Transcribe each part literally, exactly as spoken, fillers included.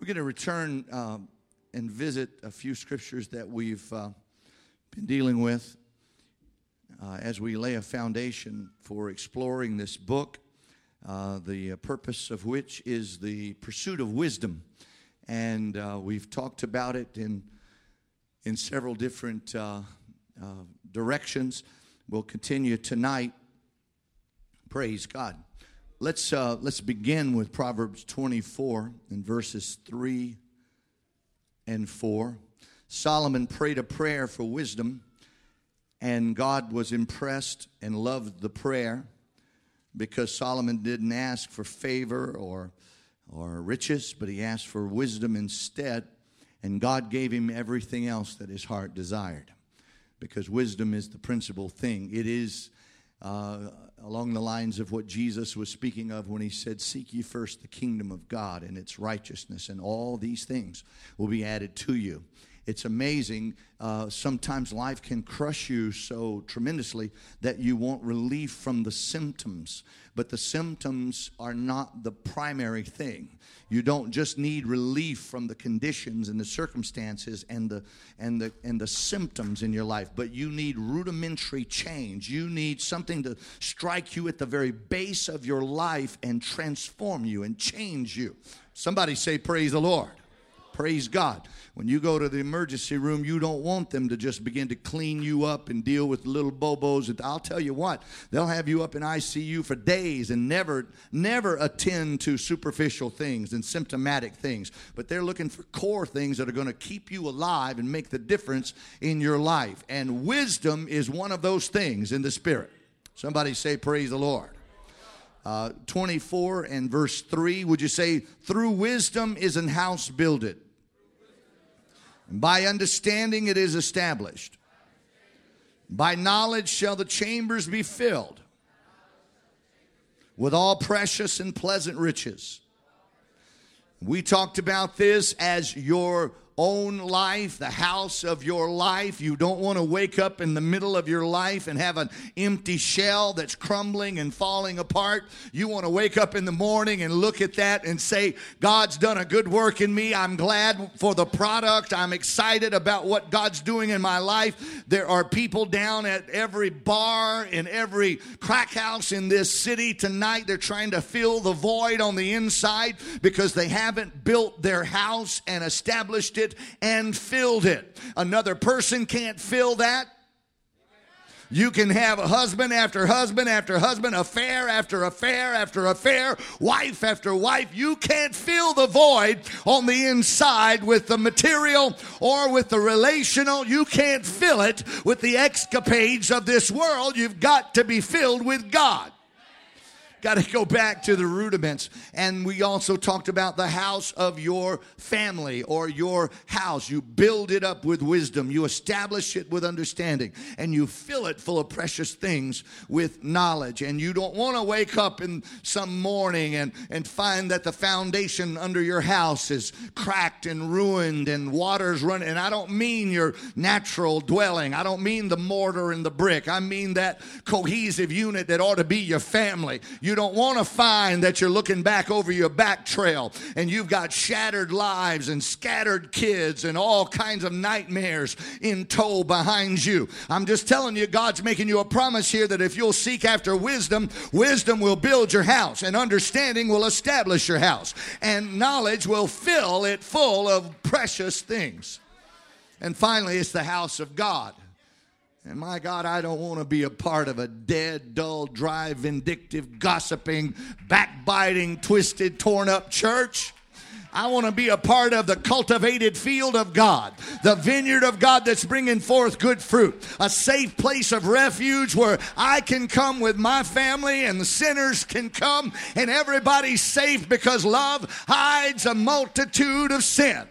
We're going to return uh, and visit a few scriptures that we've uh, been dealing with uh, as we lay a foundation for exploring this book, uh, the purpose of which is the pursuit of wisdom. And uh, we've talked about it in, in several different uh, uh, directions. We'll continue tonight. Praise God. Let's uh, let's begin with Proverbs twenty-four and verses three and four. Solomon prayed a prayer for wisdom, and God was impressed and loved the prayer because Solomon didn't ask for favor or or riches, but he asked for wisdom instead, and God gave him everything else that his heart desired, because wisdom is the principal thing. It is uh, along the lines of what Jesus was speaking of when he said, "Seek ye first the kingdom of God and its righteousness, and all these things will be added to you." It's amazing. Uh, sometimes life can crush you so tremendously that you want relief from the symptoms. But the symptoms are not the primary thing. You don't just need relief from the conditions and the circumstances and the and the and the symptoms in your life, but you need rudimentary change. You need something to strike you at the very base of your life and transform you and change you. Somebody say, "Praise the Lord." Praise God. When you go to the emergency room, you don't want them to just begin to clean you up and deal with little bobos. I'll tell you what, they'll have you up in I C U for days and never, never attend to superficial things and symptomatic things. But they're looking for core things that are going to keep you alive and make the difference in your life. And wisdom is one of those things in the Spirit. Somebody say, "Praise the Lord." Uh, twenty-four and verse three, would you say, "Through wisdom is an house builded, and by understanding it is established. By knowledge shall the chambers be filled with all precious and pleasant riches." We talked about this as your own life, the house of your life. You don't want to wake up in the middle of your life and have an empty shell that's crumbling and falling apart. You want to wake up in the morning and look at that and say, "God's done a good work in me. I'm glad for the product. I'm excited about what God's doing in my life." There are people down at every bar and every crack house in this city tonight. They're trying to fill the void on the inside because they haven't built their house and established it and filled it. Another person can't fill that. You can have a husband after husband after husband, affair after affair after affair, wife after wife. You can't fill the void on the inside with the material or with the relational. You can't fill it with the escapades of this world. You've got to be filled with God. Got to go back to the rudiments. And we also talked about the house of your family or your house. You build it up with wisdom. You establish it with understanding. And you fill it full of precious things with knowledge. And you don't want to wake up in some morning and, and find that the foundation under your house is cracked and ruined and water's running. And I don't mean your natural dwelling. I don't mean the mortar and the brick. I mean that cohesive unit that ought to be your family. You You don't want to find that you're looking back over your back trail and you've got shattered lives and scattered kids and all kinds of nightmares in tow behind you. I'm just telling you, God's making you a promise here that if you'll seek after wisdom, wisdom will build your house, and understanding will establish your house, and knowledge will fill it full of precious things. And finally, it's the house of God. And my God, I don't want to be a part of a dead, dull, dry, vindictive, gossiping, backbiting, twisted, torn up church. I want to be a part of the cultivated field of God, the vineyard of God that's bringing forth good fruit, a safe place of refuge where I can come with my family and the sinners can come and everybody's safe because love hides a multitude of sin.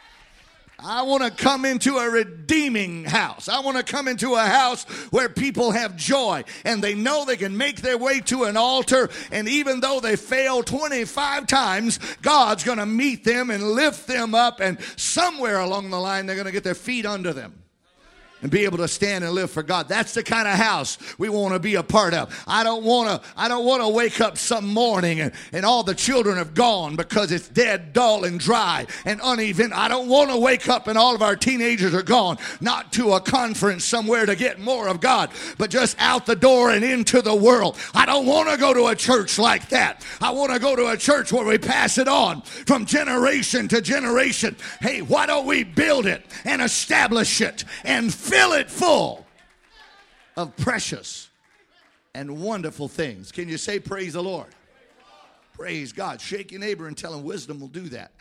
I want to come into a redeeming house. I want to come into a house where people have joy and they know they can make their way to an altar, and even though they fail twenty-five times, God's going to meet them and lift them up, and somewhere along the line they're going to get their feet under them. and be able to stand and live for God. That's the kind of house we want to be a part of. I don't want to I don't want to wake up some morning and, and all the children have gone because it's dead, dull, and dry and uneven. I don't want to wake up and all of our teenagers are gone, not to a conference somewhere to get more of God, but just out the door and into the world. I don't want to go to a church like that. I want to go to a church where we pass it on from generation to generation. Hey, why don't we build it and establish it and fill it full of precious and wonderful things? Can you say praise the Lord? Praise God. Shake your neighbor and tell him wisdom will do that.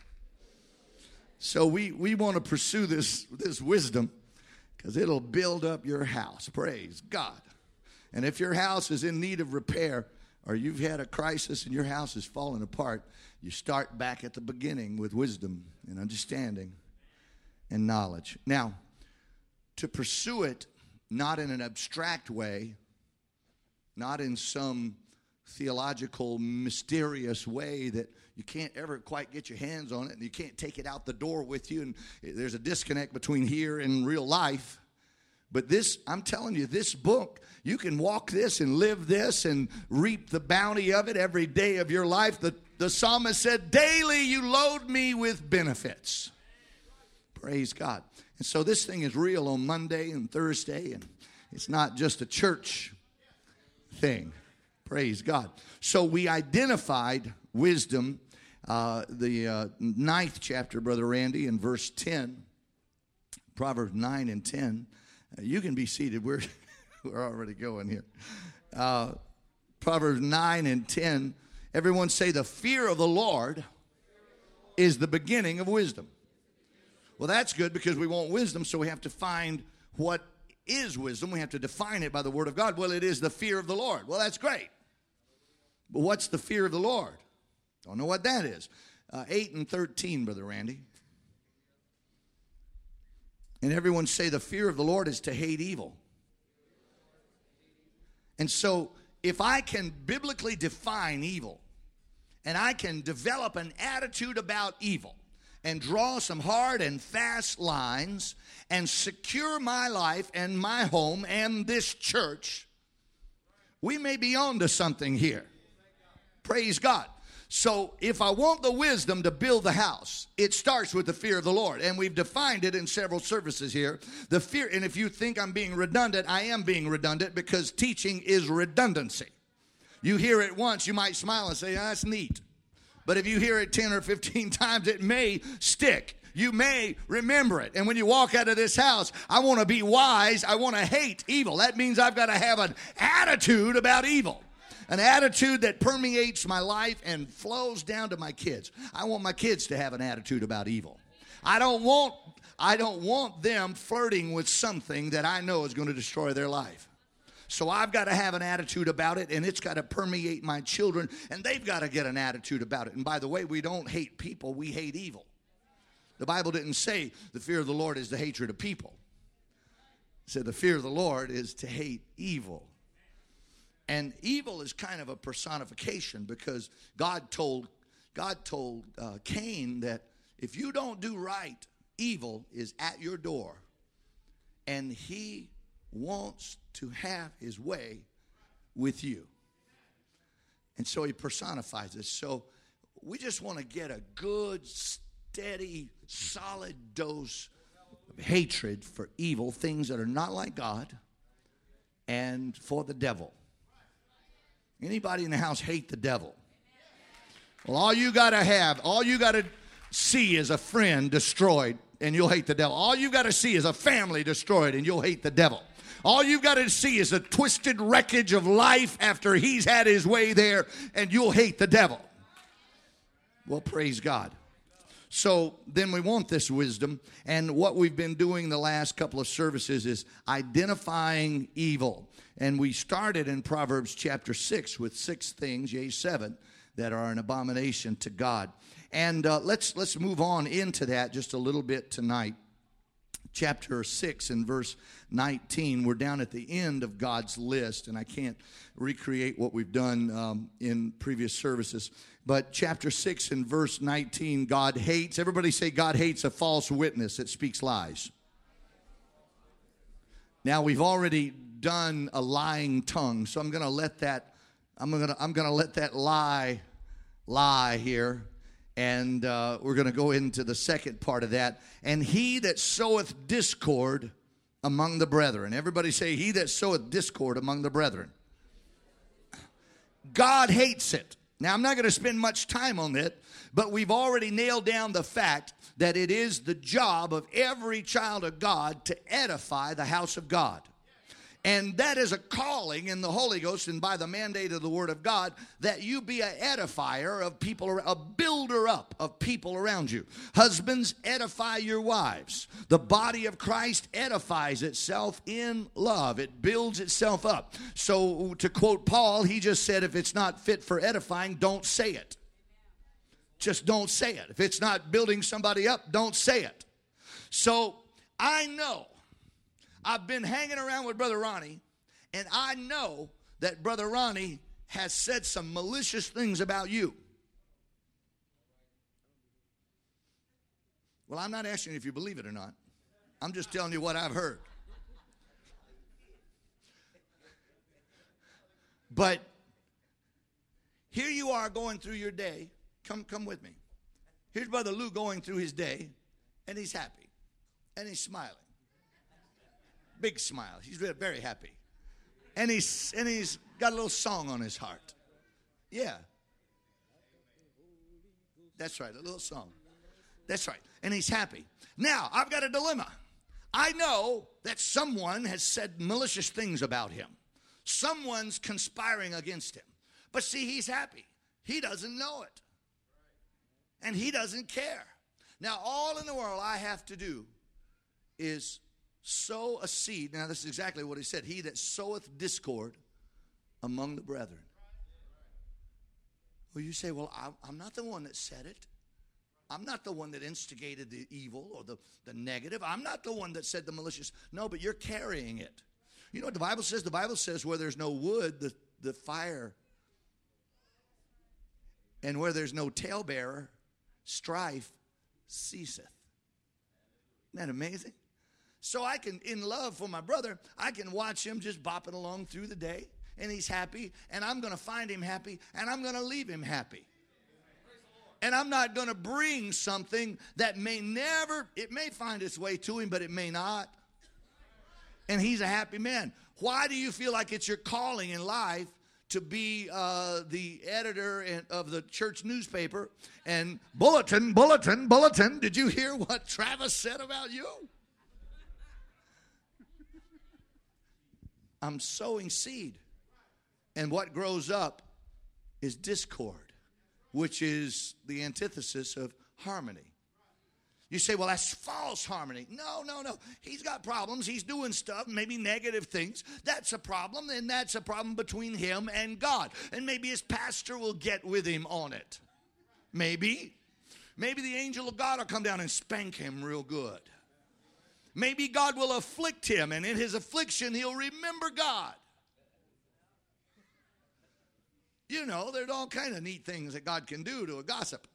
So we, we want to pursue this, this wisdom because it'll build up your house. Praise God. And if your house is in need of repair or you've had a crisis and your house is falling apart, you start back at the beginning with wisdom and understanding and knowledge. Now, to pursue it, not in an abstract way, not in some theological, mysterious way that you can't ever quite get your hands on it and you can't take it out the door with you, and there's a disconnect between here and real life. But this, I'm telling you, this book, you can walk this and live this and reap the bounty of it every day of your life. The, the psalmist said, daily you load me with benefits. Praise God. And so this thing is real on Monday and Thursday, and it's not just a church thing. Praise God. So we identified wisdom, uh, the uh, ninth chapter, Brother Randy, in verse ten, Proverbs nine and ten. Uh, you can be seated. We're, we're already going here. Uh, Proverbs nine and ten. Everyone say, the fear of the Lord is the beginning of wisdom. Well, that's good because we want wisdom, so we have to find what is wisdom. We have to define it by the Word of God. Well, it is the fear of the Lord. Well, that's great. But what's the fear of the Lord? Don't know what that is. Uh, eight and thirteen, Brother Randy. And everyone say the fear of the Lord is to hate evil. And so if I can biblically define evil and I can develop an attitude about evil, and draw some hard and fast lines and secure my life and my home and this church, we may be on to something here. Praise God. So if I want the wisdom to build the house, it starts with the fear of the Lord. And we've defined it in several services here. The fear, and if you think I'm being redundant, I am being redundant because teaching is redundancy. You hear it once, you might smile and say, oh, that's neat. But if you hear it ten or fifteen times, it may stick. You may remember it. And when you walk out of this house, I want to be wise. I want to hate evil. That means I've got to have an attitude about evil. An attitude that permeates my life and flows down to my kids. I want my kids to have an attitude about evil. I don't want, I don't want them flirting with something that I know is going to destroy their life. So I've got to have an attitude about it, and it's got to permeate my children, and they've got to get an attitude about it. And by the way, we don't hate people, we hate evil. The Bible didn't say the fear of the Lord is the hatred of people. It said the fear of the Lord is to hate evil. And evil is kind of a personification because God told, God told uh, Cain that if you don't do right, evil is at your door, and he wants to have his way with you. And so he personifies it. So we just want to get a good, steady, solid dose of hatred for evil, things that are not like God, and for the devil. Anybody in the house hate the devil? Well, all you got to have, all you got to see is a friend destroyed, and you'll hate the devil. All you got to see is a family destroyed, and you'll hate the devil. All you've got to see is a twisted wreckage of life after he's had his way there, and you'll hate the devil. Well, praise God. So then we want this wisdom, and what we've been doing the last couple of services is identifying evil. And we started in Proverbs chapter six with six things, yea, seven, that are an abomination to God. And uh, let's let's move on into that just a little bit tonight. Chapter six and verse nineteen. We're down at the end of God's list, and I can't recreate what we've done um, in previous services. But chapter six and verse nineteen, God hates, everybody say God hates a false witness that speaks lies. Now, we've already done a lying tongue, so I'm going to let that I'm going to I'm going to let that lie lie here, and uh, we're going to go into the second part of that. And he that soweth discord among the brethren. Everybody say, he that soweth discord among the brethren. God hates it. Now, I'm not going to spend much time on it, but we've already nailed down the fact that it is the job of every child of God to edify the house of God. And that is a calling in the Holy Ghost and by the mandate of the Word of God that you be an edifier of people, a builder up of people around you. Husbands, edify your wives. The body of Christ edifies itself in love. It builds itself up. So to quote Paul, he just said, if it's not fit for edifying, don't say it. Just don't say it. If it's not building somebody up, don't say it. So I know. I've been hanging around with Brother Ronnie, and I know that Brother Ronnie has said some malicious things about you. Well, I'm not asking you if you believe it or not. I'm just telling you what I've heard. But here you are going through your day. Come, come with me. Here's Brother Lou going through his day, and he's happy, and he's smiling. Big smile. He's very happy. And he's and he's got a little song on his heart. Yeah. That's right, a little song. That's right. And he's happy. Now, I've got a dilemma. I know that someone has said malicious things about him. Someone's conspiring against him. But see, he's happy. He doesn't know it. And he doesn't care. Now, all in the world I have to do is sow a seed. Now, this is exactly what he said. He that soweth discord among the brethren. Well, you say, well, I'm not the one that said it. I'm not the one that instigated the evil or the, the negative. I'm not the one that said the malicious. No, but you're carrying it. You know what the Bible says? The Bible says where there's no wood, the, the fire. And where there's no talebearer, strife ceaseth. Isn't that amazing? So I can, in love for my brother, I can watch him just bopping along through the day, and he's happy, and I'm going to find him happy, and I'm going to leave him happy. And I'm not going to bring something that may never, it may find its way to him, but it may not. And he's a happy man. Why do you feel like it's your calling in life to be uh, the editor of the church newspaper and bulletin, bulletin, bulletin? Did you hear what Travis said about you? I'm sowing seed. And what grows up is discord, which is the antithesis of harmony. You say, well, that's false harmony. No, no, no. He's got problems. He's doing stuff, maybe negative things. That's a problem, and that's a problem between him and God. And maybe his pastor will get with him on it. Maybe. Maybe the angel of God will come down and spank him real good. Maybe God will afflict him, and in his affliction, he'll remember God. You know, there's all kind of neat things that God can do to a gossip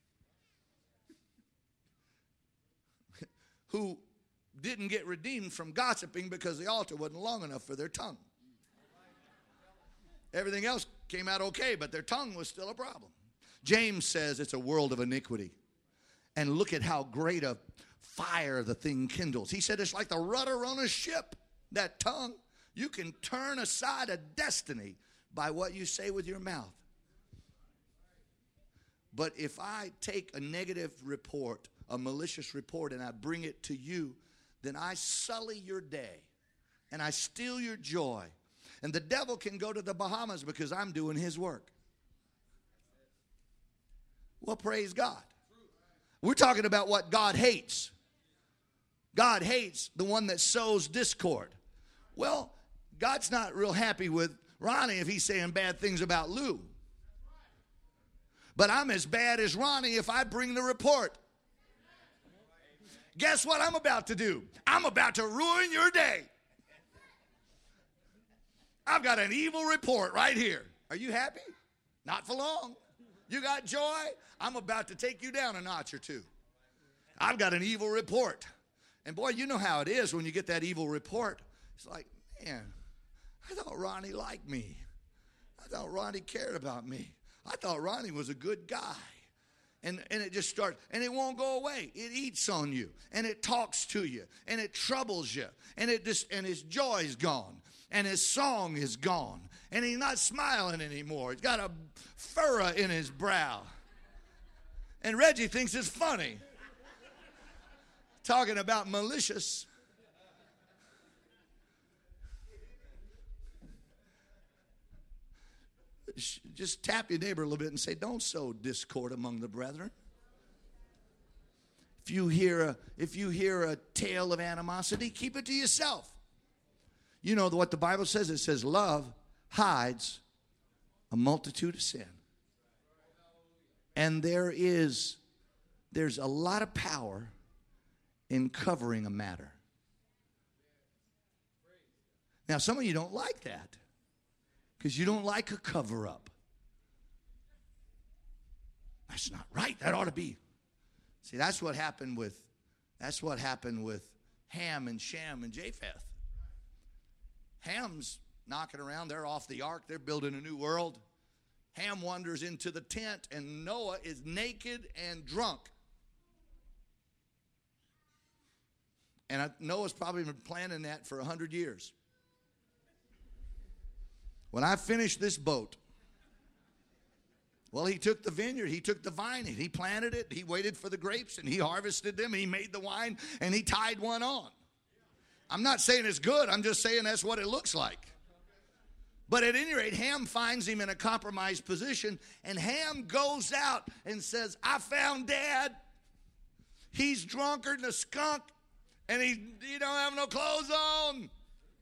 who didn't get redeemed from gossiping because the altar wasn't long enough for their tongue. Everything else came out okay, but their tongue was still a problem. James says it's a world of iniquity. And look at how great a fire the thing kindles. He said it's like the rudder on a ship, that tongue. You can turn aside a destiny by what you say with your mouth. But if I take a negative report, a malicious report, and I bring it to you, then I sully your day and I steal your joy. And the devil can go to the Bahamas because I'm doing his work. Well, praise God. We're talking about what God hates. God hates the one that sows discord. Well, God's not real happy with Ronnie if he's saying bad things about Lou. But I'm as bad as Ronnie if I bring the report. Guess what I'm about to do? I'm about to ruin your day. I've got an evil report right here. Are you happy? Not for long. You got joy? I'm about to take you down a notch or two. I've got an evil report. And boy, you know how it is when you get that evil report. It's like, man, I thought Ronnie liked me. I thought Ronnie cared about me. I thought Ronnie was a good guy. And, and it just starts, and it won't go away. It eats on you, and it talks to you, and it troubles you, and it just, and his joy is gone, and his song is gone, and he's not smiling anymore. He's got a furrow in his brow. And Reggie thinks it's funny. Talking about malicious. Just tap your neighbor a little bit and say, don't sow discord among the brethren. If you hear a, if you hear a tale of animosity, keep it to yourself. You know what the Bible says? It says love hides a multitude of sin. And there is, there's a lot of power in covering a matter. Now, some of you don't like that because you don't like a cover-up. That's not right. That ought to be. See, that's what happened with, that's what happened with Ham and Shem and Japheth. Ham's knocking around. They're off the ark. They're building a new world. Ham wanders into the tent, and Noah is naked and drunk. And I, Noah's probably been planning that for a hundred years. When I finished this boat, well, he took the vineyard, he took the vine, and he planted it, he waited for the grapes, and he harvested them, and he made the wine, and he tied one on. I'm not saying it's good, I'm just saying that's what it looks like. But at any rate, Ham finds him in a compromised position, and Ham goes out and says, I found Dad. He's drunker than a skunk, and he, he don't have no clothes on.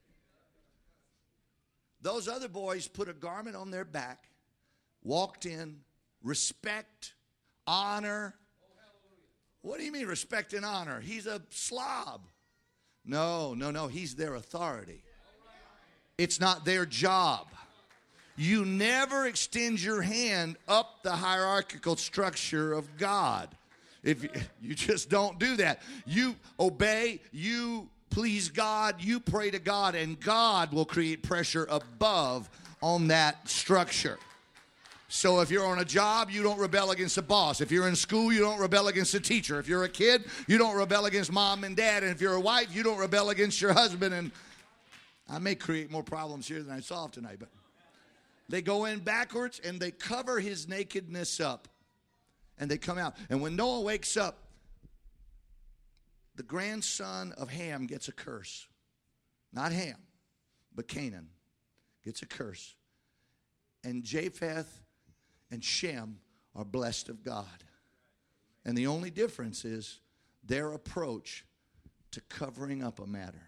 Those other boys put a garment on their back, walked in, respect, honor. What do you mean respect and honor? He's a slob. No, no, no, he's their authority. It's not their job. You never extend your hand up the hierarchical structure of God. If you, you just don't do that. You obey, you please God, you pray to God, and God will create pressure above on that structure. So if you're on a job, you don't rebel against the boss. If you're in school, you don't rebel against the teacher. If you're a kid, you don't rebel against mom and dad. And if you're a wife, you don't rebel against your husband. And I may create more problems here than I solve tonight, but they go in backwards and they cover his nakedness up. And they come out. And when Noah wakes up, the grandson of Ham gets a curse. Not Ham, but Canaan gets a curse. And Japheth and Shem are blessed of God. And the only difference is their approach to covering up a matter.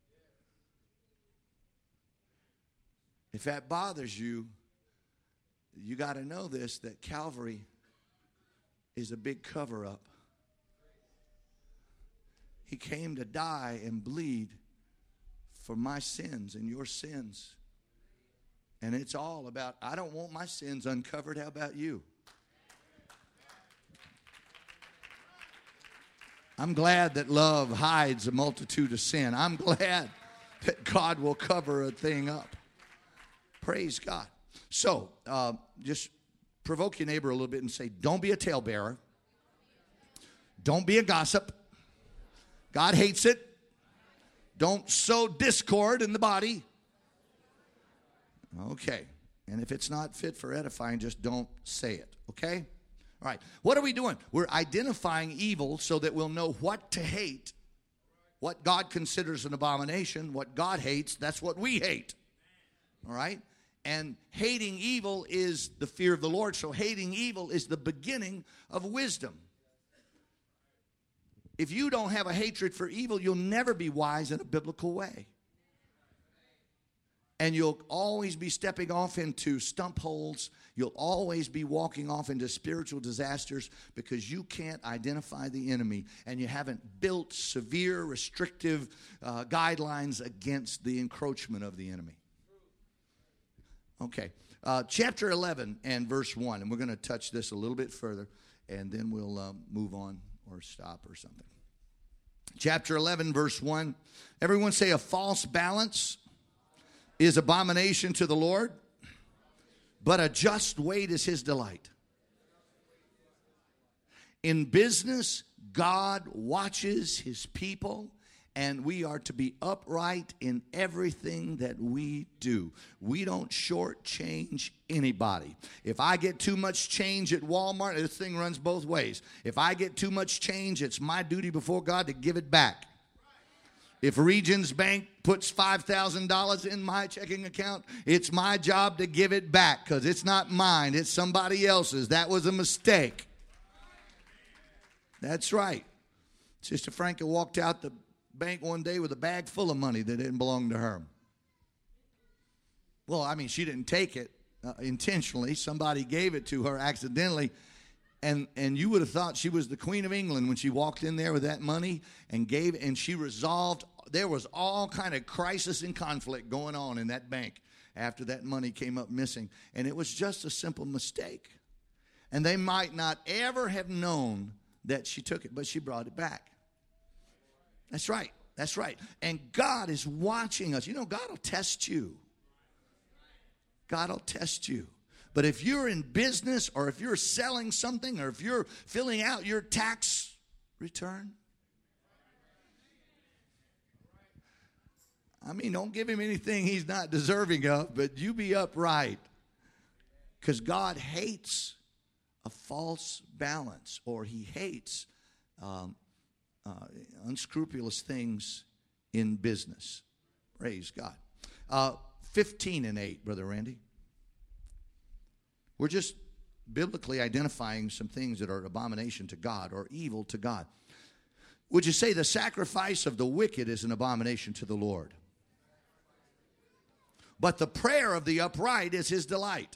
If that bothers you, you got to know this, that Calvary is a big cover-up. He came to die and bleed for my sins and your sins. And it's all about, I don't want my sins uncovered. How about you? I'm glad that love hides a multitude of sin. I'm glad that God will cover a thing up. Praise God. So, uh, just provoke your neighbor a little bit and say, don't be a talebearer. Don't be a gossip. God hates it. Don't sow discord in the body. Okay. And if it's not fit for edifying, just don't say it. Okay? All right. What are we doing? We're identifying evil so that we'll know what to hate. What God considers an abomination, what God hates, that's what we hate. All right? And hating evil is the fear of the Lord. So hating evil is the beginning of wisdom. If you don't have a hatred for evil, you'll never be wise in a biblical way. And you'll always be stepping off into stump holes. You'll always be walking off into spiritual disasters because you can't identify the enemy and you haven't built severe, restrictive uh, guidelines against the encroachment of the enemy. Okay, uh, chapter eleven and verse one, and we're going to touch this a little bit further, and then we'll uh, move on or stop or something. chapter eleven, verse one. Everyone say, a false balance is abomination to the Lord, but a just weight is his delight. In business, God watches his people, and we are to be upright in everything that we do. We don't shortchange anybody. If I get too much change at Walmart, this thing runs both ways. If I get too much change, it's my duty before God to give it back. If Regions Bank puts five thousand dollars in my checking account, it's my job to give it back because it's not mine. It's somebody else's. That was a mistake. That's right. Sister Franca walked out the bank one day with a bag full of money that didn't belong to her. Well, I mean, she didn't take it uh, intentionally. Somebody gave it to her accidentally. And and you would have thought she was the Queen of England when she walked in there with that money and gave, and she resolved. There was all kind of crisis and conflict going on in that bank after that money came up missing. And it was just a simple mistake. And they might not ever have known that she took it, but she brought it back. That's right. That's right. And God is watching us. You know, God will test you. God will test you. But if you're in business, or if you're selling something, or if you're filling out your tax return, I mean, don't give him anything he's not deserving of, but you be upright. Because God hates a false balance, or he hates um, uh, unscrupulous things in business. Praise God. Uh, fifteen and eight, Brother Randy. We're just biblically identifying some things that are abomination to God or evil to God. Would you say the sacrifice of the wicked is an abomination to the Lord? But the prayer of the upright is his delight.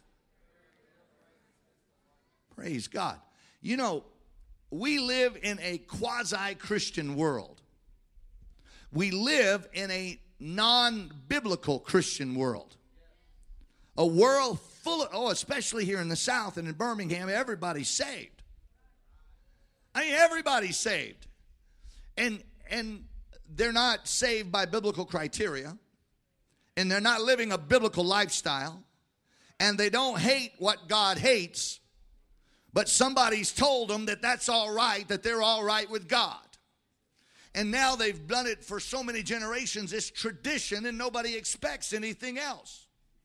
Praise God. You know, we live in a quasi-Christian world. We live in a non-biblical Christian world. A world full of, oh, especially here in the South and in Birmingham, everybody's saved. I mean, everybody's saved. And, and they're not saved by biblical criteria. And they're not living a biblical lifestyle. And they don't hate what God hates. But somebody's told them that that's all right, that they're all right with God. And now they've done it for so many generations. It's tradition and nobody expects anything else.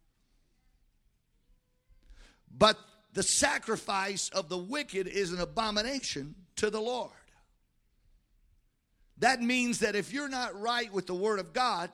But the sacrifice of the wicked is an abomination to the Lord. That means that if you're not right with the Word of God,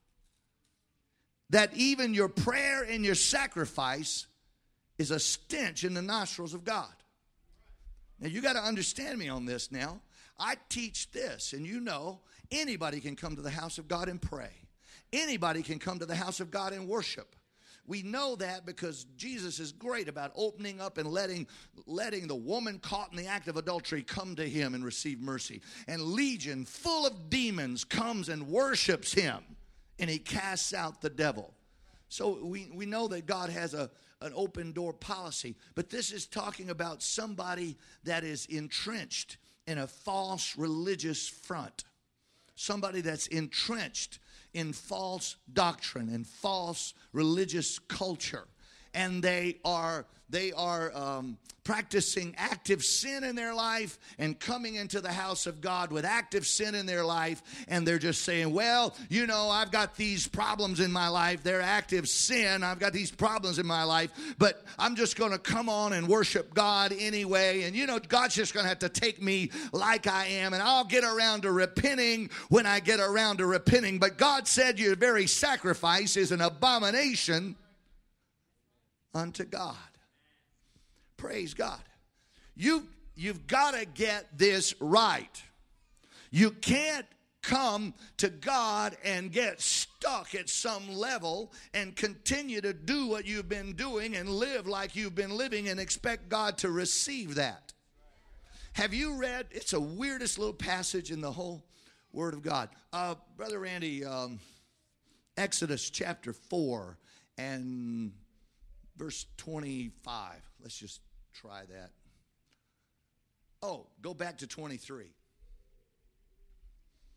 that even your prayer and your sacrifice is a stench in the nostrils of God. Now, you got to understand me on this now. I teach this, and you know, anybody can come to the house of God and pray. Anybody can come to the house of God and worship. We know that because Jesus is great about opening up and letting, letting the woman caught in the act of adultery come to him and receive mercy. And Legion, full of demons, comes and worships him, and he casts out the devil. So we, we know that God has a, an open door policy. But this is talking about somebody that is entrenched in a false religious front. Somebody that's entrenched in false doctrine and false religious culture. And they are they are um, practicing active sin in their life and coming into the house of God with active sin in their life. And they're just saying, well, you know, I've got these problems in my life. They're active sin. I've got these problems in my life. But I'm just going to come on and worship God anyway. And, you know, God's just going to have to take me like I am. And I'll get around to repenting when I get around to repenting. But God said your very sacrifice is an abomination unto God. Praise God. You, you've got to get this right. You can't come to God and get stuck at some level and continue to do what you've been doing and live like you've been living and expect God to receive that. Have you read, it's the weirdest little passage in the whole Word of God. Uh, Brother Randy, um, Exodus chapter four and verse twenty-five. Let's just try that. Oh, go back to twenty-three.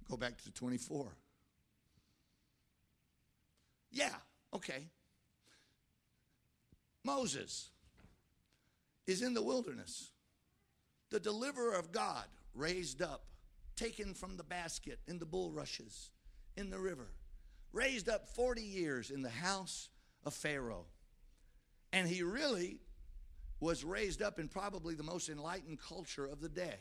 Go back to twenty-four. Yeah, okay. Moses is in the wilderness. The deliverer of God raised up, taken from the basket in the bulrushes, in the river. Raised up forty years in the house of Pharaoh. And he really was raised up in probably the most enlightened culture of the day.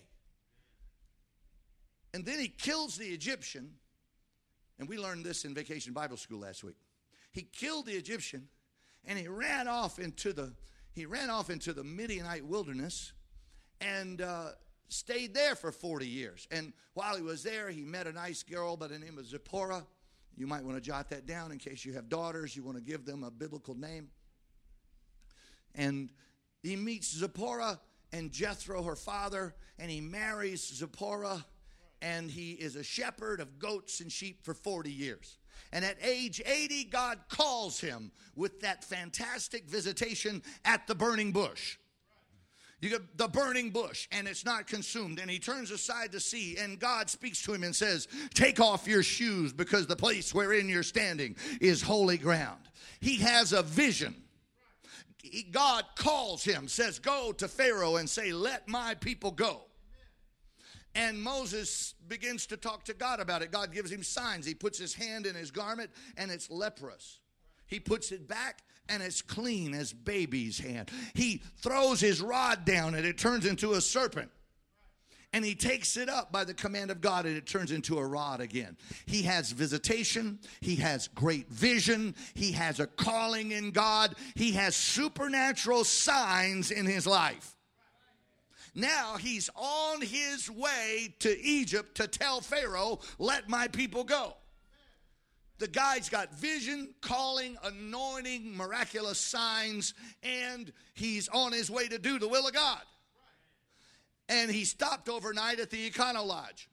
And then he kills the Egyptian. And we learned this in Vacation Bible School last week. He killed the Egyptian and he ran off into the he ran off into the Midianite wilderness and uh, stayed there for forty years. And while he was there, he met a nice girl by the name of Zipporah. You might want to jot that down in case you have daughters. You want to give them a biblical name. And he meets Zipporah and Jethro, her father, and he marries Zipporah, and he is a shepherd of goats and sheep for forty years. And at age eighty, God calls him with that fantastic visitation at the burning bush. You get the burning bush, and it's not consumed. And he turns aside to see, and God speaks to him and says, take off your shoes because the place wherein you're standing is holy ground. He has a vision. God calls him, says, go to Pharaoh and say, let my people go. And Moses begins to talk to God about it. God gives him signs. He puts his hand in his garment, and it's leprous. He puts it back, and it's clean as baby's hand. He throws his rod down, and it turns into a serpent. And he takes it up by the command of God, and it turns into a rod again. He has visitation. He has great vision. He has a calling in God. He has supernatural signs in his life. Now he's on his way to Egypt to tell Pharaoh, let my people go. The guy's got vision, calling, anointing, miraculous signs, and he's on his way to do the will of God. And he stopped overnight at the Econo Lodge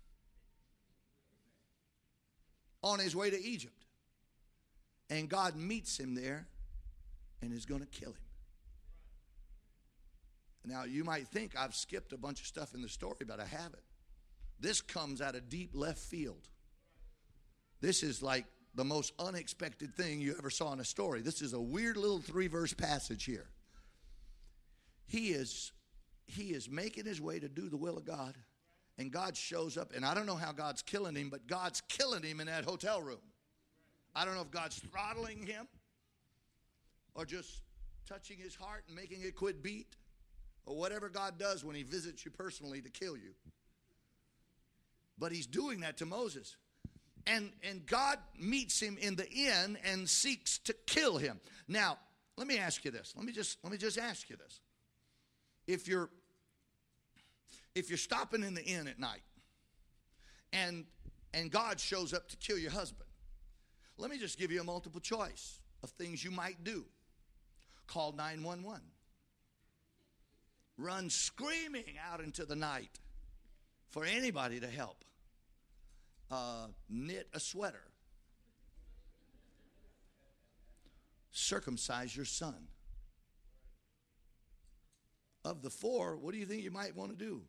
on his way to Egypt. And God meets him there and is going to kill him. Now, you might think I've skipped a bunch of stuff in the story, but I haven't. This comes out of deep left field. This is like the most unexpected thing you ever saw in a story. This is a weird little three-verse passage here. He is, he is making his way to do the will of God, and God shows up. And I don't know how God's killing him, but God's killing him in that hotel room. I don't know if God's throttling him or just touching his heart and making it quit beat, or whatever God does when he visits you personally to kill you. But he's doing that to Moses. And, and God meets him in the inn and seeks to kill him. Now, let me ask you this. Let me just, let me just ask you this. If you're, if you're stopping in the inn at night and, and God shows up to kill your husband, let me just give you a multiple choice of things you might do. Call nine one one. Run screaming out into the night for anybody to help. Uh, knit a sweater. Circumcise your son. Of the four, what do you think you might want to do?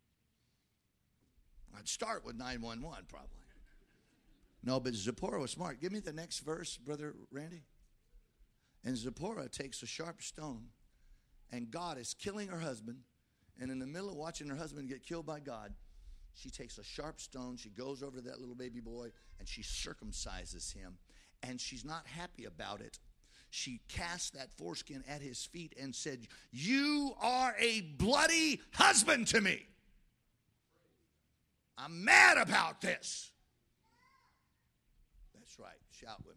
I'd start with nine one one probably. No, but Zipporah was smart. Give me the next verse, Brother Randy. And Zipporah takes a sharp stone, and God is killing her husband. And in the middle of watching her husband get killed by God, she takes a sharp stone, she goes over to that little baby boy, and she circumcises him. And she's not happy about it. She cast that foreskin at his feet and said, you are a bloody husband to me. I'm mad about this. That's right. Shout with me.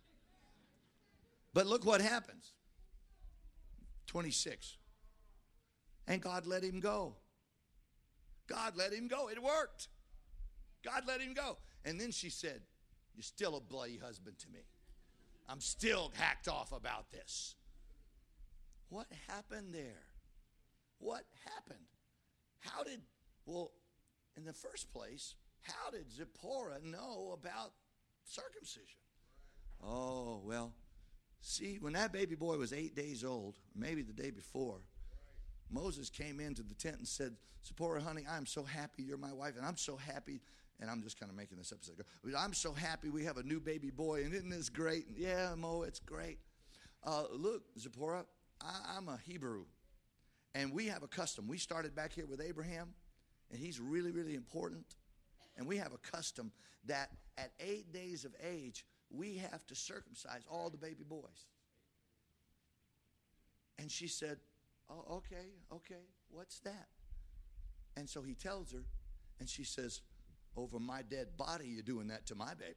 But look what happens. twenty-six. And God let him go. God let him go. It worked. God let him go. And then she said, you're still a bloody husband to me. I'm still hacked off about this. What happened there? What happened? How did, well, in the first place, how did Zipporah know about circumcision? Oh, well, see, when that baby boy was eight days old, maybe the day before, Moses came into the tent and said, Zipporah, honey, I'm so happy you're my wife, and I'm so happy, and I'm just kind of making this up as I go. I'm so happy we have a new baby boy, and isn't this great? And, yeah, Mo, it's great. Uh, look, Zipporah, I, I'm a Hebrew, and we have a custom. We started back here with Abraham, and he's really, really important. And we have a custom that at eight days of age, we have to circumcise all the baby boys. And she said, oh, okay, okay, what's that? And so he tells her, and she says, over my dead body, you're doing that to my baby.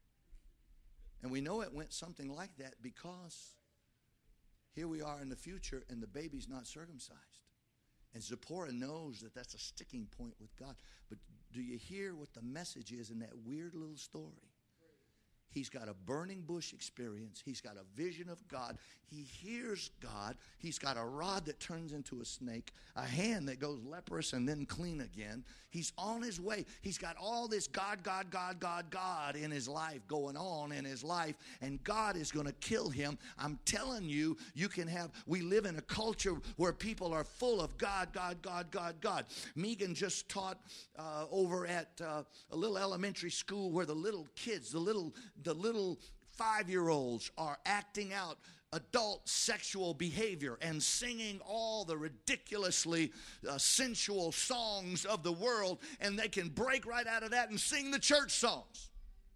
And we know it went something like that because here we are in the future, and the baby's not circumcised. And Zipporah knows that that's a sticking point with God. But do you hear what the message is in that weird little story? He's got a burning bush experience. He's got a vision of God. He hears God. He's got a rod that turns into a snake, a hand that goes leprous and then clean again. He's on his way. He's got all this God, God, God, God, God in his life going on in his life, and God is going to kill him. I'm telling you, you can have, we live in a culture where people are full of God, God, God, God, God. Megan just taught uh, over at uh, a little elementary school where the little kids, the little The little five-year-olds are acting out adult sexual behavior and singing all the ridiculously uh, sensual songs of the world, and they can break right out of that and sing the church songs.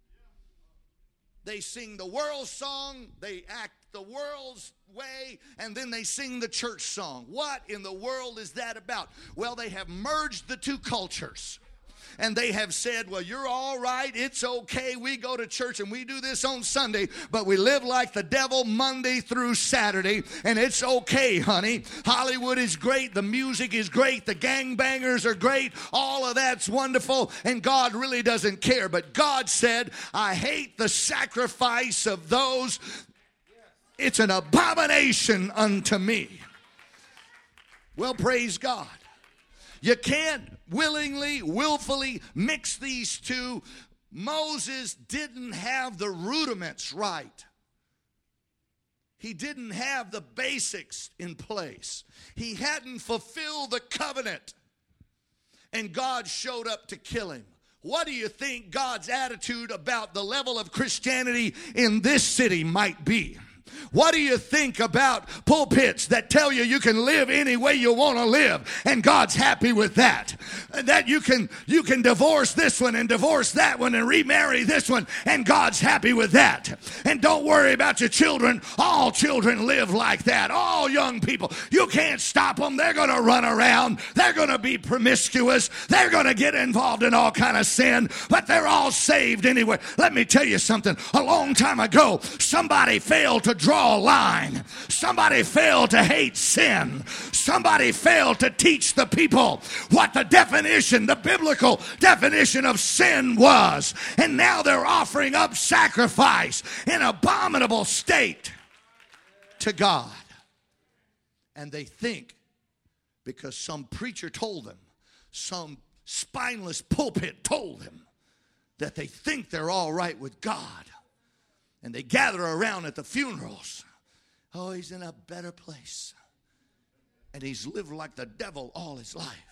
They sing the world song, they act the world's way, and then they sing the church song. What in the world is that about? Well, they have merged the two cultures. And they have said, well, you're all right. It's okay. We go to church and we do this on Sunday, but we live like the devil Monday through Saturday. And it's okay, honey. Hollywood is great. The music is great. The gangbangers are great. All of that's wonderful. And God really doesn't care. But God said, I hate the sacrifice of those. It's an abomination unto me. Well, praise God. You can't willingly, willfully mix these two. Moses didn't have the rudiments right. He didn't have the basics in place. He hadn't fulfilled the covenant. And God showed up to kill him. What do you think God's attitude about the level of Christianity in this city might be? What do you think about pulpits that tell you you can live any way you want to live and God's happy with that? That you can you can divorce this one and divorce that one and remarry this one and God's happy with that. And don't worry about your children. All children live like that. All young people. You can't stop them. They're going to run around. They're going to be promiscuous. They're going to get involved in all kind of sin, but they're all saved anyway. Let me tell you something. A long time ago, somebody failed to draw a line. Somebody failed to hate sin. Somebody failed to teach the people what the definition, the biblical definition of sin was. And now they're offering up sacrifice in abominable state to God. And they think because some preacher told them, some spineless pulpit told them, that they think they're all right with God. And they gather around at the funerals. Oh, he's in a better place. And he's lived like the devil all his life.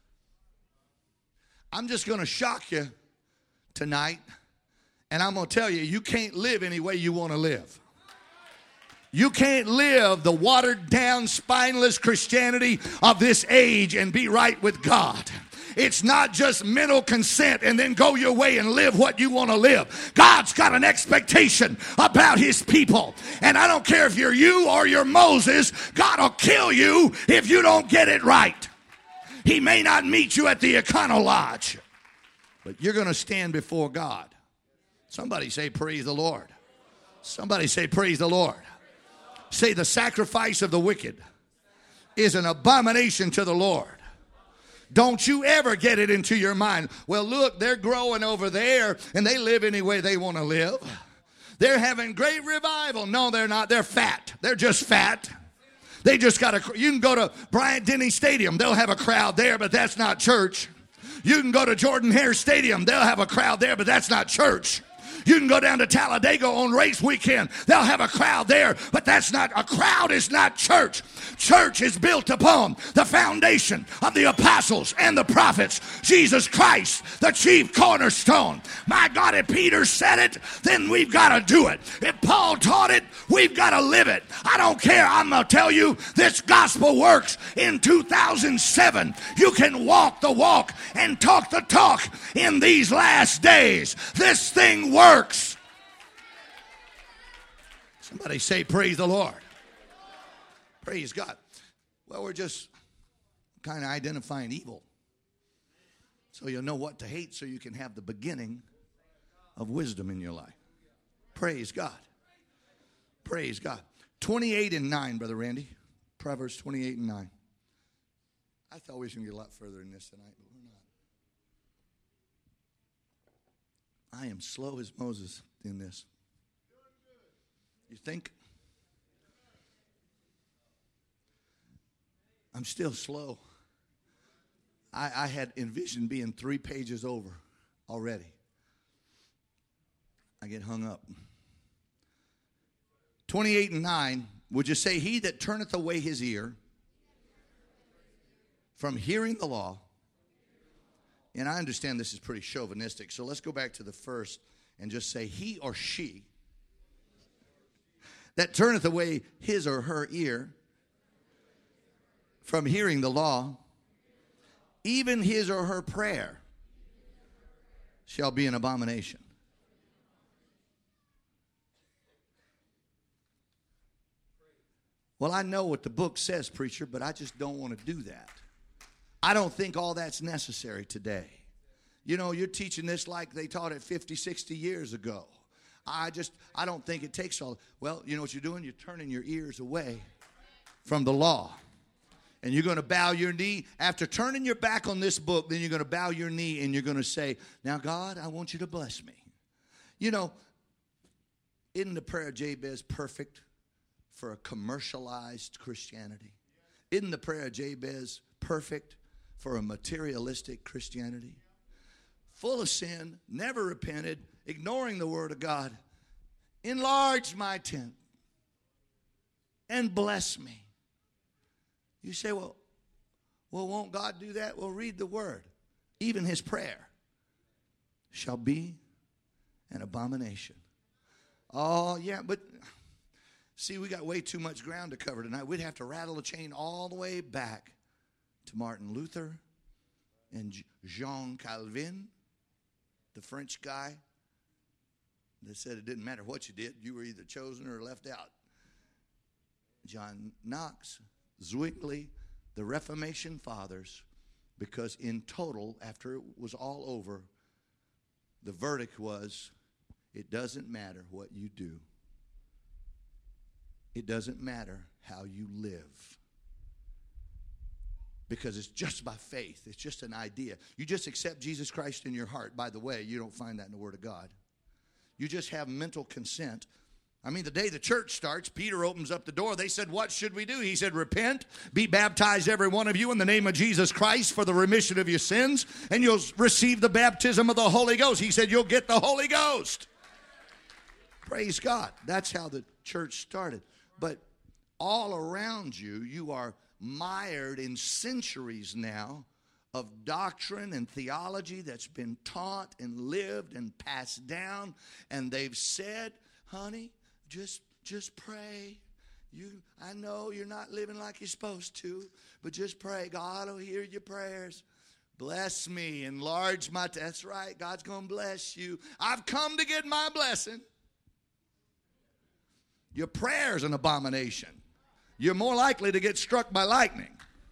I'm just going to shock you tonight. And I'm going to tell you, you can't live any way you want to live. You can't live the watered down, spineless Christianity of this age and be right with God. It's not just mental consent and then go your way and live what you want to live. God's got an expectation about his people. And I don't care if you're you or you're Moses, God will kill you if you don't get it right. He may not meet you at the Econo Lodge, but you're going to stand before God. Somebody say, praise the Lord. Somebody say, praise the Lord. Say, the sacrifice of the wicked is an abomination to the Lord. Don't you ever get it into your mind, well, look, they're growing over there and they live any way they want to live. They're having great revival. No, they're not. They're fat. They're just fat. They just got a, you can go to Bryant-Denny Stadium. They'll have a crowd there, but that's not church. You can go to Jordan-Hare Stadium. They'll have a crowd there, but that's not church. You can go down to Talladega on race weekend. They'll have a crowd there, but that's not, a crowd is not church. Church is built upon the foundation of the apostles and the prophets. Jesus Christ, the chief cornerstone. My God, if Peter said it, then we've got to do it. If Paul taught it, we've got to live it. I don't care. I'm going to tell you, this gospel works in two thousand seven. You can walk the walk and talk the talk in these last days. This thing works. Somebody say, praise the Lord. Praise God. Well, we're just kind of identifying evil, so you'll know what to hate, so you can have the beginning of wisdom in your life. Praise God. Praise God. twenty-eight and nine, Brother Randy. Proverbs twenty-eight and nine. I thought we was going to get a lot further in this tonight, but we're not. I am slow as Moses in this. You think? I'm still slow. I, I had envisioned being three pages over already. I get hung up. twenty-eight and nine, would you say, he that turneth away his ear from hearing the law, and I understand this is pretty chauvinistic, so let's go back to the first and just say, he or she that turneth away his or her ear from hearing the law, even his or her prayer shall be an abomination. Well, I know what the book says, preacher, but I just don't want to do that. I don't think all that's necessary today. You know, you're teaching this like they taught it fifty, sixty years ago. I just, I don't think it takes all. Well, you know what you're doing? You're turning your ears away from the law. And you're going to bow your knee. After turning your back on this book, then you're going to bow your knee and you're going to say, now, God, I want you to bless me. You know, isn't the prayer of Jabez perfect for a commercialized Christianity? Isn't the prayer of Jabez perfect for a materialistic Christianity? Full of sin, never repented, ignoring the word of God. Enlarge my tent and bless me. You say, well, well, won't God do that? Well, read the word. Even his prayer shall be an abomination. Oh, yeah, but see, we got way too much ground to cover tonight. We'd have to rattle the chain all the way back to Martin Luther and Jean Calvin, the French guy that said it didn't matter what you did. You were either chosen or left out. John Knox, Zwingli, the Reformation Fathers, because in total, after it was all over, the verdict was, it doesn't matter what you do. It doesn't matter how you live. Because it's just by faith. It's just an idea. You just accept Jesus Christ in your heart. By the way, you don't find that in the Word of God. You just have mental consent. I mean, the day the church starts, Peter opens up the door. They said, what should we do? He said, repent, be baptized, every one of you, in the name of Jesus Christ for the remission of your sins, and you'll receive the baptism of the Holy Ghost. He said, you'll get the Holy Ghost. Praise God. That's how the church started. But all around you, you are mired in centuries now of doctrine and theology that's been taught and lived and passed down. And they've said, honey, just just pray. You, I know you're not living like you're supposed to, but just pray. God will hear your prayers. Bless me, enlarge my, t- that's right, God's going to bless you. I've come to get my blessing. Your prayer's an abomination. You're more likely to get struck by lightning.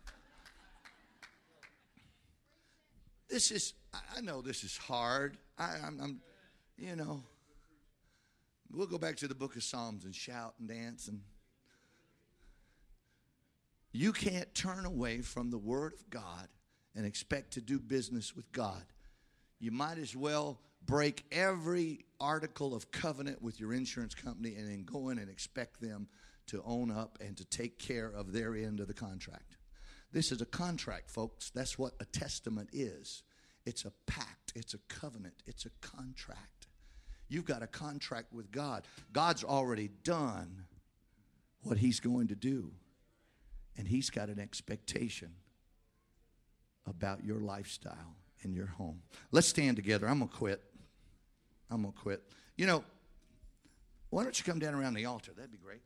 This is, I know this is hard. I, I'm, I'm, you know, we'll go back to the book of Psalms and shout and dance. And you can't turn away from the word of God and expect to do business with God. You might as well break every article of covenant with your insurance company and then go in and expect them to own up and to take care of their end of the contract. This is a contract, folks. That's what a testament is. It's a pact. It's a covenant. It's a contract. You've got a contract with God. God's already done what he's going to do. And he's got an expectation about your lifestyle and your home. Let's stand together. I'm going to quit. I'm going to quit. You know, why don't you come down around the altar? That'd be great.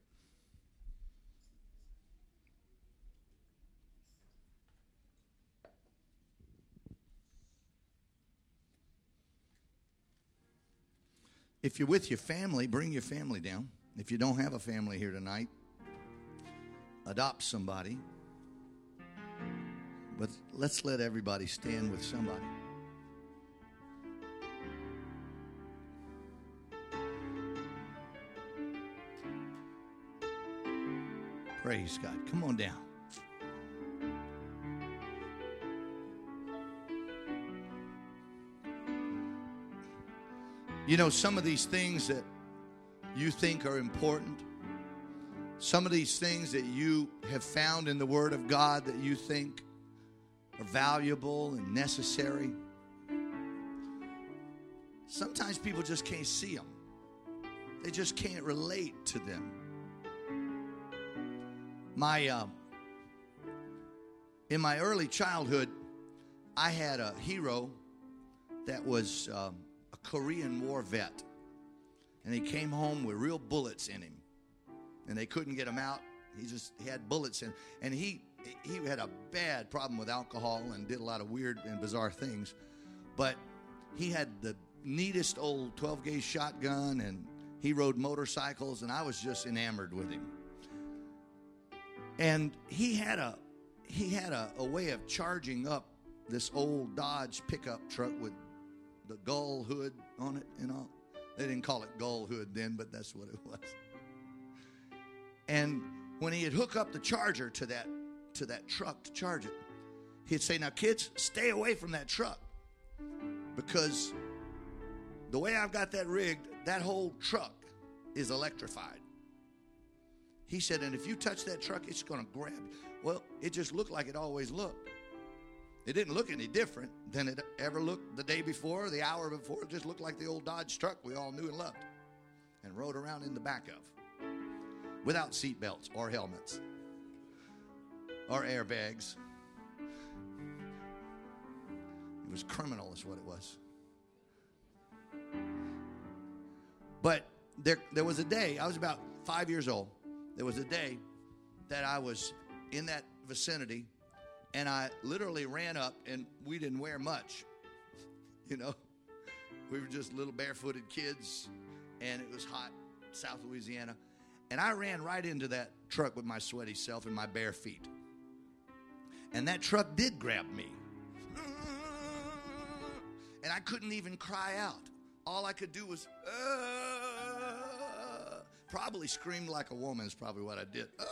If you're with your family, bring your family down. If you don't have a family here tonight, adopt somebody. But let's let everybody stand with somebody. Praise God. Come on down. You know, some of these things that you think are important, some of these things that you have found in the Word of God that you think are valuable and necessary, sometimes people just can't see them. They just can't relate to them. My, uh, in my early childhood, I had a hero that was um, a Korean War vet. And he came home with real bullets in him. And they couldn't get him out. He just he had bullets in him. And he, he had a bad problem with alcohol and did a lot of weird and bizarre things. But he had the neatest old twelve gauge shotgun, and he rode motorcycles, and I was just enamored with him. And he had a he had a, a way of charging up this old Dodge pickup truck with the gull hood on it and all. They didn't call it gull hood then, but that's what it was. And when he'd hook up the charger to that to that truck to charge it, he'd say, "Now, kids, stay away from that truck, because the way I've got that rigged, that whole truck is electrified." He said, "And if you touch that truck, it's going to grab you." Well, it just looked like it always looked. It didn't look any different than it ever looked the day before, the hour before. It just looked like the old Dodge truck we all knew and loved and rode around in the back of, without seat belts or helmets or airbags. It was criminal is what it was. But there, there was a day, I was about five years old. There was a day that I was in that vicinity, and I literally ran up, and we didn't wear much. You know, we were just little barefooted kids, and it was hot, South Louisiana. And I ran right into that truck with my sweaty self and my bare feet. And that truck did grab me. And I couldn't even cry out. All I could do was, uh, probably screamed like a woman is probably what I did. Uh.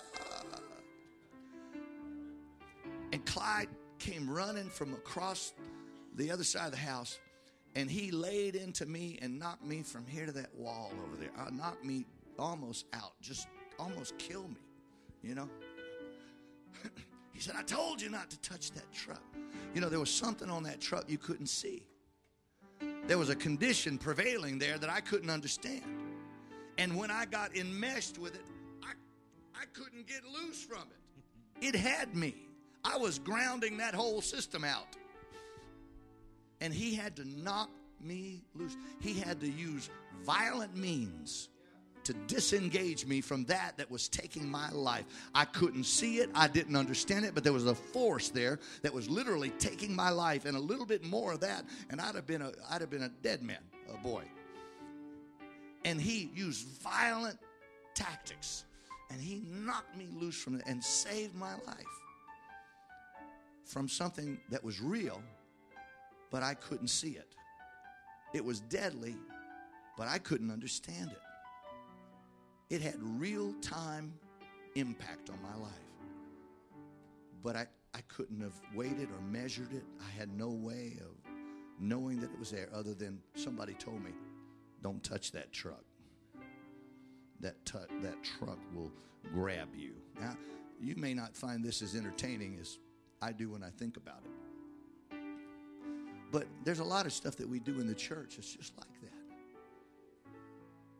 And Clyde came running from across the other side of the house, and he laid into me and knocked me from here to that wall over there. Uh, knocked me almost out, just almost killed me, you know. He said, "I told you not to touch that truck." You know, there was something on that truck you couldn't see. There was a condition prevailing there that I couldn't understand. And when I got enmeshed with it, I, I couldn't get loose from it. It had me. I was grounding that whole system out. And he had to knock me loose. He had to use violent means to disengage me from that that was taking my life. I couldn't see it. I didn't understand it, but there was a force there that was literally taking my life, and a little bit more of that, and I'd have been a, I'd have been a dead man, a boy. And he used violent tactics, and he knocked me loose from it and saved my life from something that was real, but I couldn't see it. It was deadly, but I couldn't understand it. It had real-time impact on my life. But I, I couldn't have weighed or measured it. I had no way of knowing that it was there other than somebody told me, "Don't touch that truck. That, tu- that truck will grab you." Now, you may not find this as entertaining as I do when I think about it. But there's a lot of stuff that we do in the church that's just like that.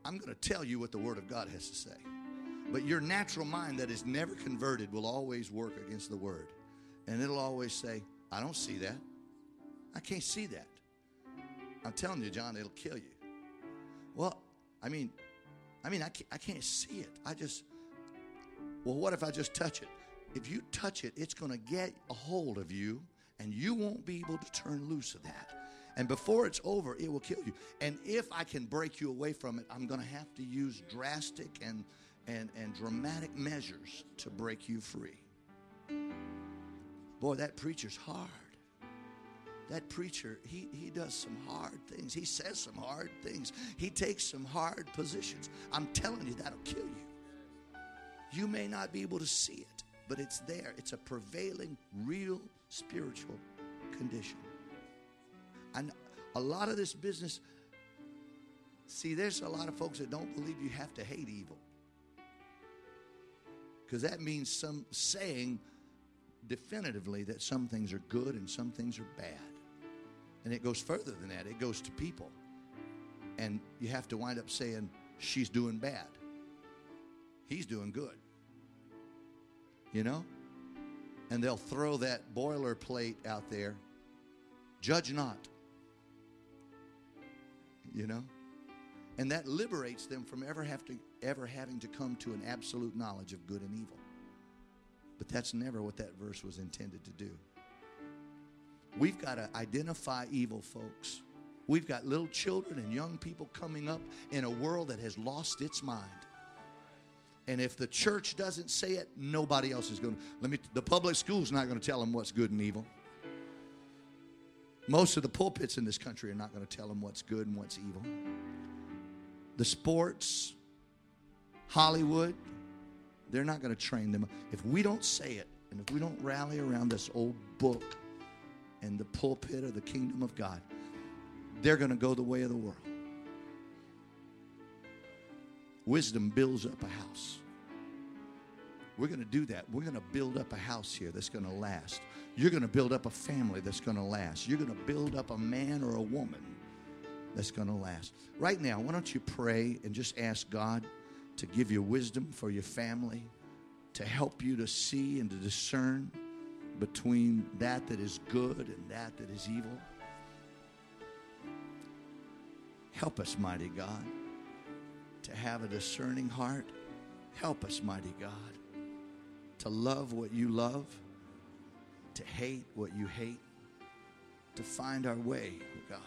I'm going to tell you what the Word of God has to say. But your natural mind that is never converted will always work against the Word. And it'll always say, I don't see that. I can't see that. I'm telling you, John, it'll kill you. Well, I mean, I mean, I can't, I can't see it. I just, well, what if I just touch it? If you touch it, it's going to get a hold of you, and you won't be able to turn loose of that. And before it's over, it will kill you. And if I can break you away from it, I'm going to have to use drastic and, and, and dramatic measures to break you free. Boy, that preacher's hard. That preacher, he, he does some hard things. He says some hard things. He takes some hard positions. I'm telling you, that'll kill you. You may not be able to see it, but it's there. It's a prevailing, real spiritual condition. And a lot of this business, see, there's a lot of folks that don't believe you have to hate evil. Because that means some saying definitively that some things are good and some things are bad. And it goes further than that. It goes to people. And you have to wind up saying, she's doing bad. He's doing good. You know? And they'll throw that boilerplate out there. Judge not. You know? And that liberates them from ever have to ever having to come to an absolute knowledge of good and evil. But that's never what that verse was intended to do. We've got to identify evil, folks. We've got little children and young people coming up in a world that has lost its mind. And if the church doesn't say it, nobody else is going to. Let me. The public school's not going to tell them what's good and evil. Most of the pulpits in this country are not going to tell them what's good and what's evil. The sports, Hollywood, they're not going to train them. If we don't say it, and if we don't rally around this old book and the pulpit of the kingdom of God, they're going to go the way of the world. Wisdom builds up a house. We're going to do that. We're going to build up a house here that's going to last. You're going to build up a family that's going to last. You're going to build up a man or a woman that's going to last. Right now, why don't you pray and just ask God to give you wisdom for your family, to help you to see and to discern between that that is good and that that is evil. Help us, mighty God, to have a discerning heart. Help us, mighty God, to love what you love, to hate what you hate, to find our way, oh God.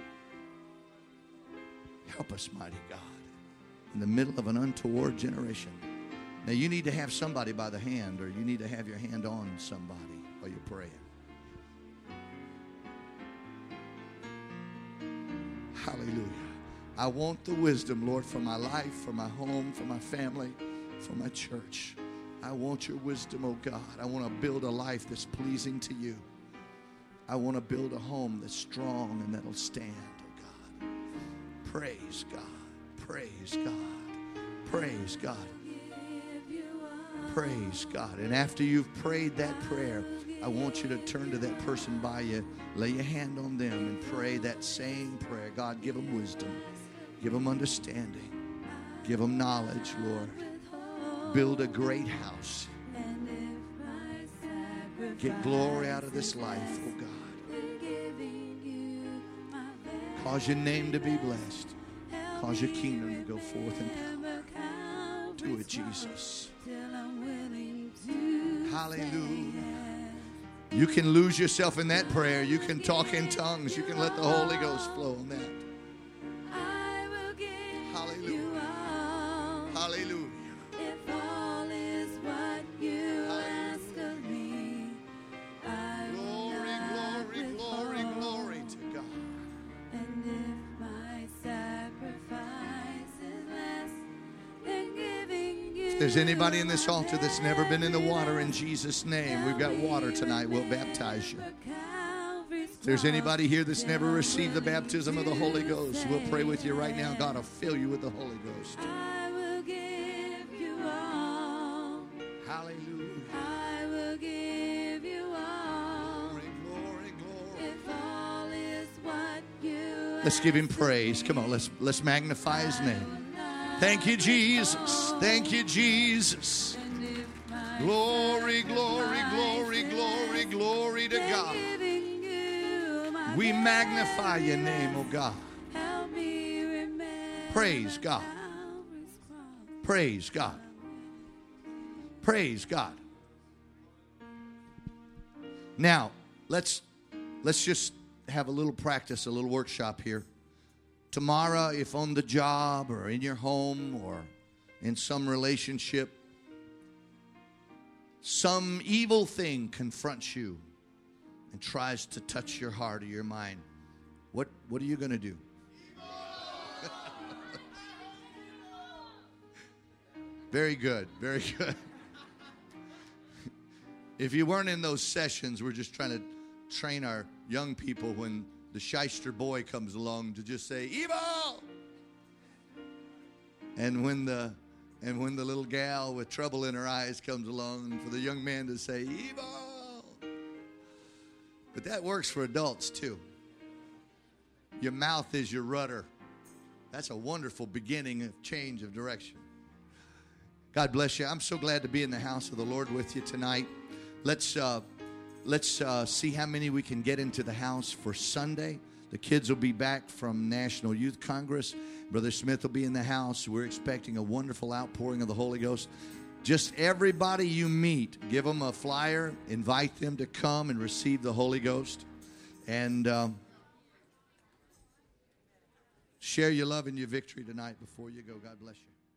Help us, mighty God, in the middle of an untoward generation. Now, you need to have somebody by the hand, or you need to have your hand on somebody while you're praying. Hallelujah. I want the wisdom, Lord, for my life, for my home, for my family, for my church. I want your wisdom, oh God. I want to build a life that's pleasing to you. I want to build a home that's strong and that'll stand, oh God. Praise God. Praise God. Praise God. Praise God. And after you've prayed that prayer, I want you to turn to that person by you, lay your hand on them, and pray that same prayer. God, give them wisdom. Give them understanding. Give them knowledge, Lord. Build a great house. Get glory out of this life, oh God. Cause your name to be blessed. Cause your kingdom to go forth in power. Do it, Jesus. Hallelujah. You can lose yourself in that prayer. You can talk in tongues. You can let the Holy Ghost flow on that. Hallelujah. Hallelujah. If all is what you ask of me, I will not Glory, glory, withhold. glory to God. And if my sacrifice is less than giving you, If there's anybody in this altar that's never been in the water, in Jesus' name, we've got water tonight. We'll baptize you. If there's anybody here that's never received the baptism of the Holy Ghost, we'll pray with you right now. God will fill you with the Holy Ghost. I will give you all. Hallelujah. I will give you all. Glory, glory, glory. If all is what you Let's give him praise. Come on, let's let's magnify his I name. will not Thank you, Jesus. Thank you, Jesus. Glory, glory, glory, glory, glory to God. We magnify your name, oh God. Praise God. Praise God. Praise God. Now, let's let's just have a little practice, a little workshop here. Tomorrow, if on the job or in your home or in some relationship, some evil thing confronts you and tries to touch your heart or your mind, what, what are you going to do? Very good, very good. If you weren't in those sessions, we're just trying to train our young people when the shyster boy comes along to just say, evil! And when the and when the little gal with trouble in her eyes comes along, for the young man to say, evil! But that works for adults too. Your mouth is your rudder. That's a wonderful beginning of change of direction. God bless you. I'm so glad to be in the house of the Lord with you tonight. Let's uh, let's uh, see how many we can get into the house for Sunday. The kids will be back from National Youth Congress. Brother Smith will be in the house. We're expecting a wonderful outpouring of the Holy Ghost. Just everybody you meet, give them a flyer. Invite them to come and receive the Holy Ghost. And um, share your love and your victory tonight before you go. God bless you.